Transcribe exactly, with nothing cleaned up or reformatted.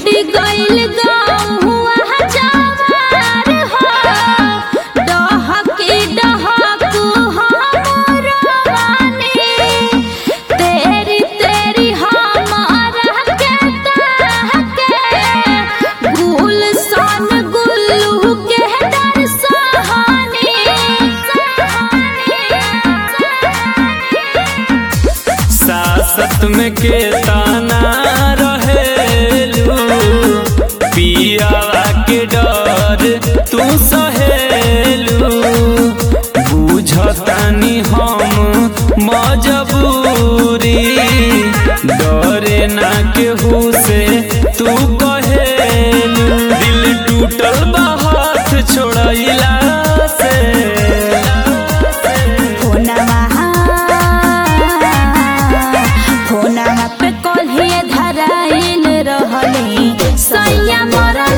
छूट गइल गहुआ जवार हो डहकी डहकू हमर वानी तेरी तेरी हमारा के ताके गुल सन गुल्लू के डर सहानी सासत में के ताना रहेलू पियावा के डर तू सहेलू बुझतानी हम मजबूरी डरे ना केहू से तू कहेलू दिल टूटल बा हाथ छोड़ैला से फोनवा पे कॉल धराइल रहले सैया मोरा